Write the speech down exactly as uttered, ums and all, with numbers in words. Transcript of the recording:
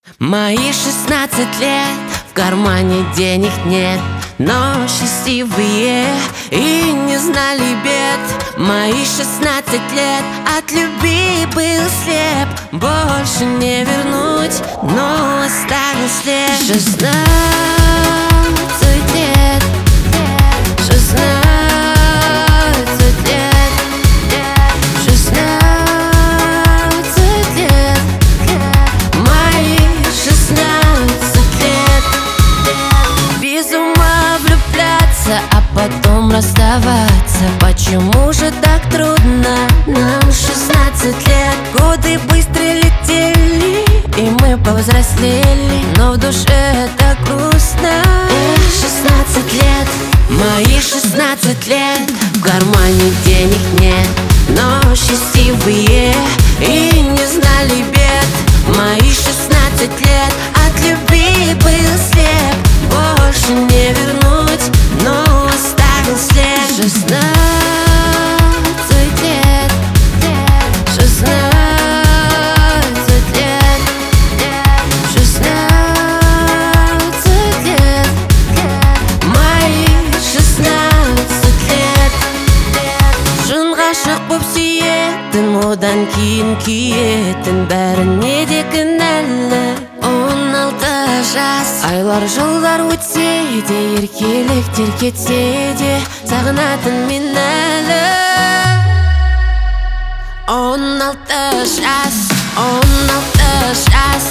Мои шестнадцать лет, в кармане денег нет, но счастливые и не знали бед. Мои шестнадцать лет, от любви был слеп, больше не вернуть, но оставил след. Шестнадцать лет, шестнадцать лет, шестнадцать лет, мои шестнадцать лет. Без ума влюбляться, а потом расставаться. Почему же так трудно? Нам шестнадцать лет. Годы быстро летели, и мы повзрослели, но в душе так грустно. Эх, шестнадцать лет, мои шестнадцать лет, в кармане денег нет, но счастливые и не знали бед. Мои шестнадцать лет, от любви был слеп, больше не вернуть, но оставил след. Шестнадцать лет, шестнадцать лет, шестнадцать лет, мои шестнадцать лет. Шын ғашық боп сүйетін, одан кейін күйетін, бәріне де кінәлі. Он алты жас, айлар жылдар өтсе де, еркеліктер кетсе де, сағынатын мен әлі. Он алты жас, он алты жас,